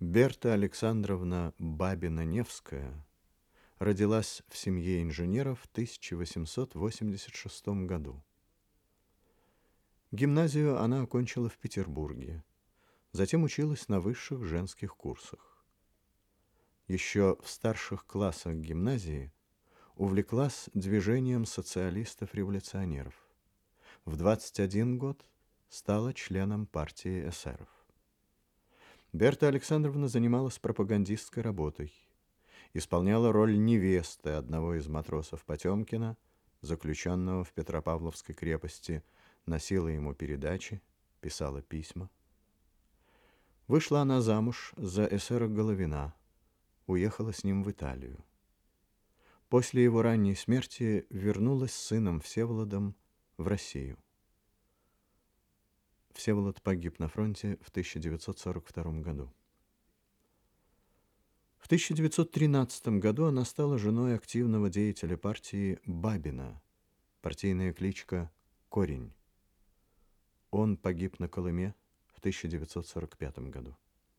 Берта Александровна Бабина-Невская родилась в семье инженеров в 1886 году. Гимназию она окончила в Петербурге, затем училась на высших женских курсах. Еще в старших классах гимназии увлеклась движением социалистов-революционеров. В 21 год стала членом партии эсеров. Берта Александровна занималась пропагандистской работой, исполняла роль невесты одного из матросов Потемкина, заключенного в Петропавловской крепости, носила ему передачи, писала письма. Вышла она замуж за эсера Головина, уехала с ним в Италию. После его ранней смерти вернулась с сыном Всеволодом в Россию. Всеволод погиб на фронте в 1942 году. В 1913 году она стала женой активного деятеля партии Бабина, партийная кличка «Корень». Он погиб на Колыме в 1945 году.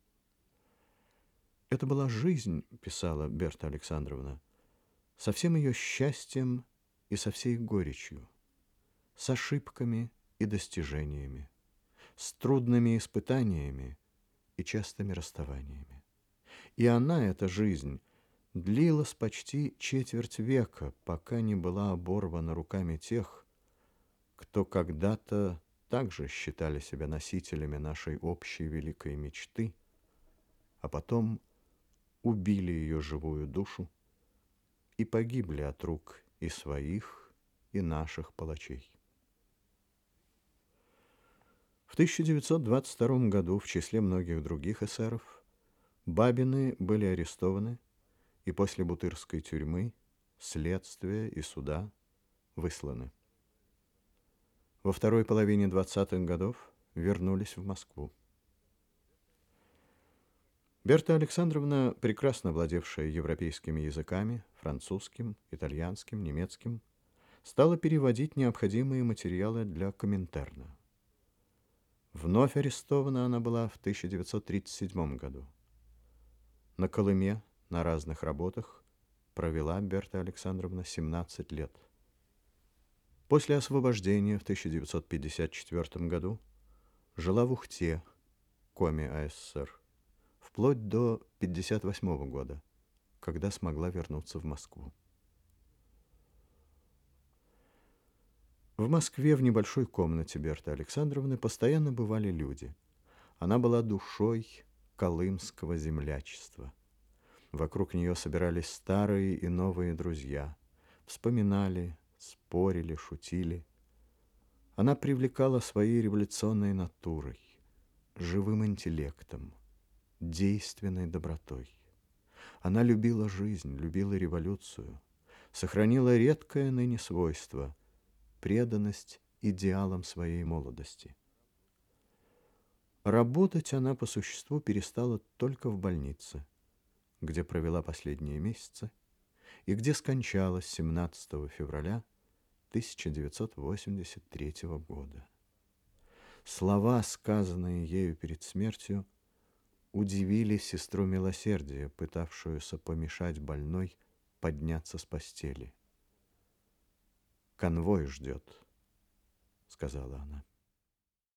«Это была жизнь, — писала Берта Александровна, — со всем ее счастьем и со всей горечью, с ошибками и достижениями, с трудными испытаниями и частыми расставаниями. И она, эта жизнь, длилась почти четверть века, пока не была оборвана руками тех, кто когда-то также считали себя носителями нашей общей великой мечты, а потом убили ее живую душу и погибли от рук и своих, и наших палачей». В 1922 году в числе многих других эсеров Бабины были арестованы и после Бутырской тюрьмы, следствия и суда высланы. Во второй половине 20-х годов вернулись в Москву. Берта Александровна, прекрасно владевшая европейскими языками, французским, итальянским, немецким, стала переводить необходимые материалы для Коминтерна. Вновь арестована она была в 1937 году. На Колыме на разных работах провела Берта Александровна 17 лет. После освобождения в 1954 году жила в Ухте, Коми АССР, вплоть до 1958 года, когда смогла вернуться в Москву. В Москве в небольшой комнате Берты Александровны постоянно бывали люди. Она была душой колымского землячества. Вокруг нее собирались старые и новые друзья, вспоминали, спорили, шутили. Она привлекала своей революционной натурой, живым интеллектом, действенной добротой. Она любила жизнь, любила революцию, сохранила редкое ныне свойство — преданность идеалам своей молодости. Работать она по существу перестала только в больнице, где провела последние месяцы и где скончалась 17 февраля 1983 года. Слова, сказанные ею перед смертью, удивили сестру милосердия, пытавшуюся помешать больной подняться с постели. «Конвой ждет», — сказала она.